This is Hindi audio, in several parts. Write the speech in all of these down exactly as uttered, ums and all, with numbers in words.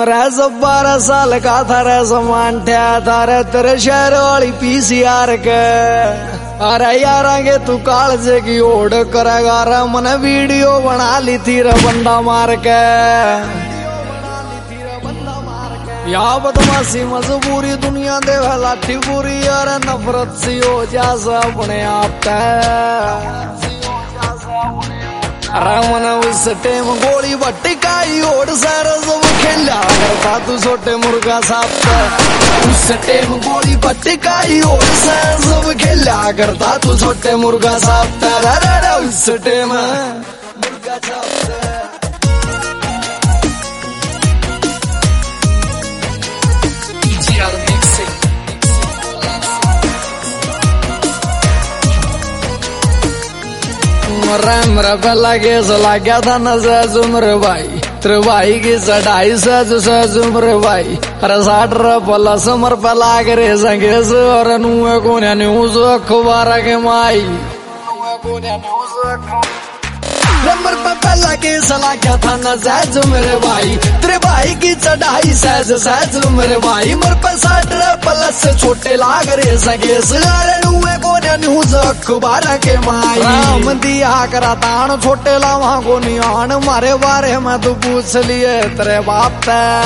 रे सब बारह साल का था रे समान ठया था रे तेरे शहर वाली पीसीआर के। अरे यार आगे तू कालजे की ओढ़ करेगा रे मन वीडियो बना ली थी रे बंदा मार के। या बदमाशी मजबूरी दुनिया दे लाठी पूरी यार नफरत सी हो जा अपने आप तय। रामन उस टेम गोली बट्टिकाई ओढ़ सारा सब खेला करता तू छोटे मुर्गा साफ। उस टेम गोली बट्टिकाई ओढ़ सारा सब खेला करता तू छोटे मुर्गा साफ। उस टेम मुर्गा साफ। मेरा पहला केस लग गया था न सहज उम्र भाई तेरे भाई की चढ़ाई सहज सहज उम्र भाई। अरे साठ प्लस उम्र पे लाग रे संगेस और नुए को न्यूज अखबार के माई नंबर पे पहला केस लग गया था न सहज मेरे भाई तेरे भाई की चढ़ाई सहज सहज मेरे भाई। मर पे साठ प्लस से छोटे लाग रे संगेस नुए को न्यूज अखबार के माई। राम दिया करा तान छोटे लावा को नियान मारे बारे में तू पूछ लिए तेरे बाप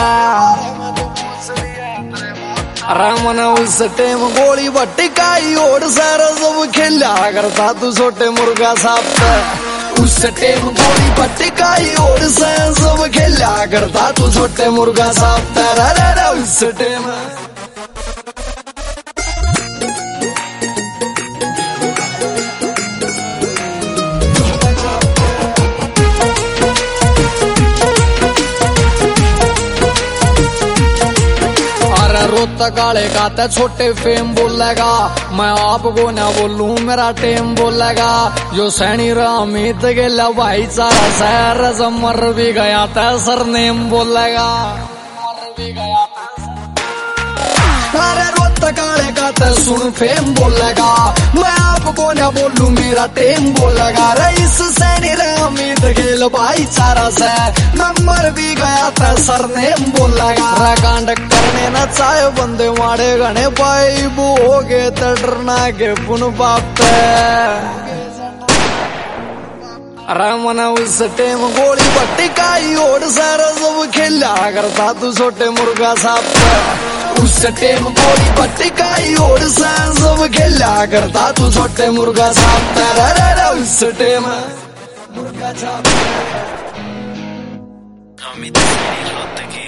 रामन उस टेम गोली बट्टिकाई ओढ़ सारा सब खेला करता तू छोटे मुर्गा साफ। उस टेम गोली बट्टिकाई ओढ़ सारा सब खेला करता तू छोटे मुर्गा साफ। उस टेम रोता काले गाते छोटे फेम बोलेगा मैं आपको ना बोलूं मेरा टेम बोलेगा। जो सैनी रामीत गेला भाईचारा शहर से मर भी गया था सरनेम बोलेगा। अरे रोता काले गाते सुन फेम बोलेगा मैं आपको ना बोलूं मेरा टेम बोलेगा। रईस सैनी रामीत गेल भाईचारा से मैं मर भी गया था सरनेम बोलेगा। कांड करने न चाहे बंदे मारे गणे पाई वो हो गए तो डरना के पुन बाप रामन उस टेम गोली बट्टिकाई ओढ़ सारा सब खेला करता तू छोटे मुर्गा साफ। उस टेम गोली बट्टिकाई ओढ़ सारा सब खेला करता तू छोटे मुर्गा साफ। उस टेम मुर्गा साफ।